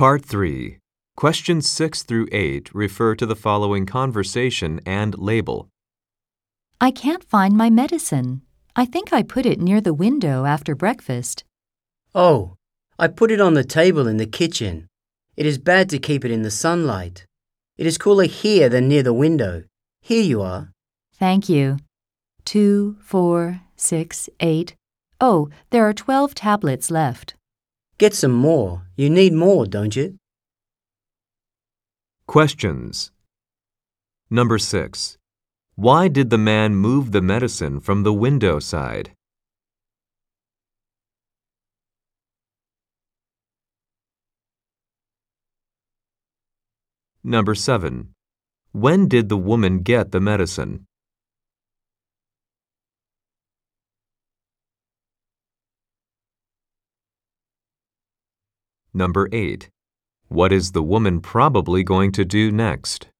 Part 3. Questions 6 through 8 refer to the following conversation and label. I can't find my medicine. I think I put it near the window after breakfast. Oh, I put it on the table in the kitchen. It is bad to keep it in the sunlight. It is cooler here than near the window. Here you are. Thank you. 2, 4, 6, 8. Oh, there are 12 tablets left. Get some more. You need more, don't you? Questions. Number 6. Why did the man move the medicine from the window side? Number 7. When did the woman get the medicine? Number 8. What is the woman probably going to do next?